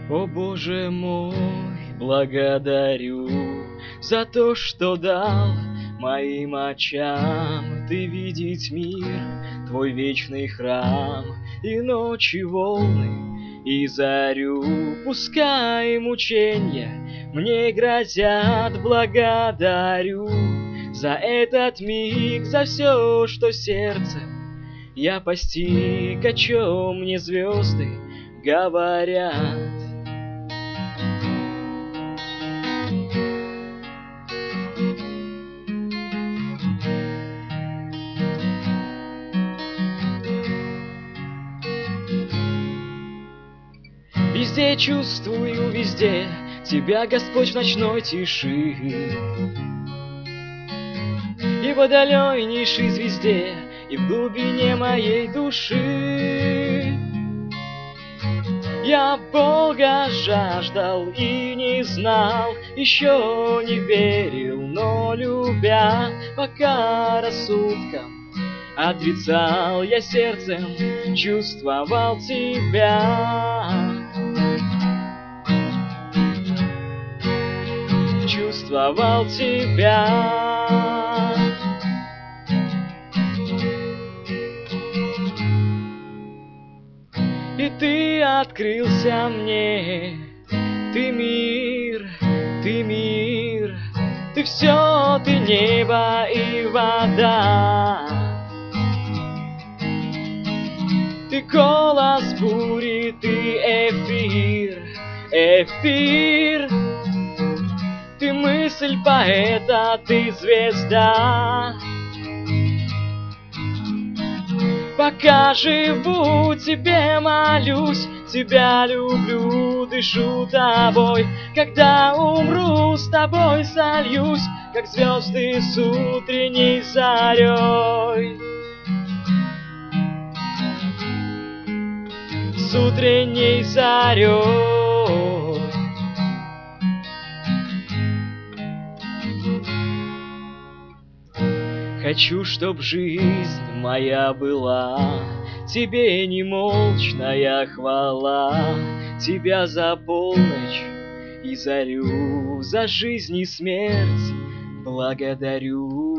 О Боже мой, благодарю за то, что дал моим очам ты видеть мир, твой вечный храм, и ночи волны, и зарю. Пускай мученья мне грозят, благодарю за этот миг, за все, что сердцем я постиг, о чем мне звезды говорят. Везде чувствую, везде тебя, Господь, в ночной тиши, и в отдаленнейшей звезде, и в глубине моей души. Я Бога жаждал и не знал, еще не верил, но любя, пока рассудком отрицал, я сердцем чувствовал тебя. Чувствовал тебя. И ты открылся мне, ты мир, ты все, ты небо и вода. Ты голос бури, ты эфир, ты мысль поэта, ты звезда. Пока живу, тебе молюсь, тебя люблю, дышу тобой. Когда умру, с тобой сольюсь, как звезды с утренней зарей. С утренней зарей. Хочу, чтоб жизнь моя была тебе немолчная хвала, тебя за полночь и зарю, за жизнь и смерть благодарю.